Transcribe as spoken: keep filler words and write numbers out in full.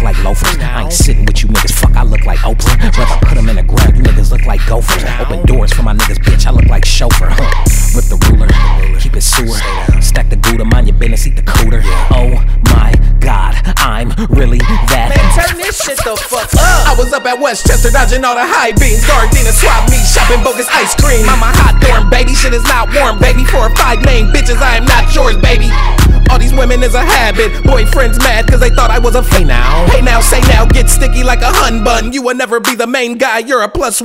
like loafers. I ain't sitting with you niggas, fuck, I look like Oprah. Rather put them in the ground, you niggas look like gophers. Open doors for my niggas, bitch, I look like chauffeur. Huh. Rip the ruler, keep it sewer. Stack the Gouda, mind your business, eat the cooter. Oh my God, I'm really that. Man, turn this shit the fuck up. I was up at Westchester dodging all the high beams. Gardena swap me, shopping bogus ice cream. I'm a hot dorm, baby, shit is not warm, baby. Four or five main bitches, I am not yours, baby. All these women is a habit. Boyfriends mad cause they thought I was a f- Hey now, hey now, say now, get sticky like a hun bun. You will never be the main guy, you're a plus